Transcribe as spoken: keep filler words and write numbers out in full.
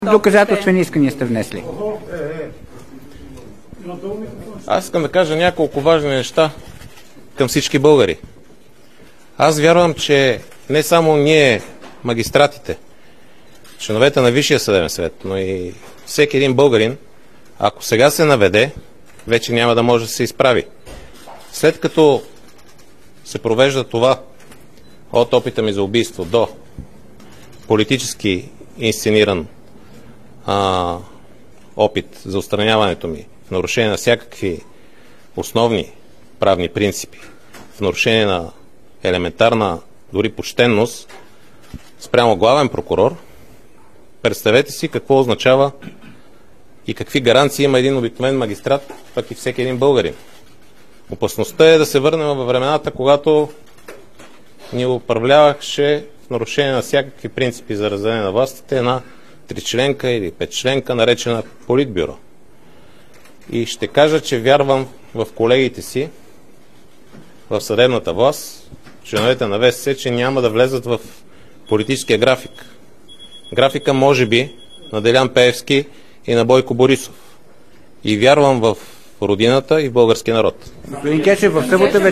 Доказателствени искания сте внесли. Аз искам да кажа няколко важни неща към всички българи. Аз вярвам, че не само ние, магистратите, членовете на Висшия съдебен съвет, но и всеки един българин, ако сега се наведе, вече няма да може да се изправи. След като се провежда това от опита ми за убийство до политически инсцениран а, опит за отстраняването ми в нарушение на всякакви основни правни принципи, в нарушение на елементарна дори почтенност спрямо главен прокурор, представете си какво означава и какви гаранции има един обикновен магистрат, пък и всеки един българин. Опасността е да се върнем във времената, когато ни управляваше в нарушение на всякакви принципи за разделение на властите една тричленка или петчленка, наречена Политбюро. И ще кажа, че вярвам в колегите си, в съдебната власт, членовете на ВСС, че няма да влезат в политическия график. Графика, може би, на Делян Пеевски и на Бойко Борисов. И вярвам в родината и в българския народ. Господин Гечев, в събота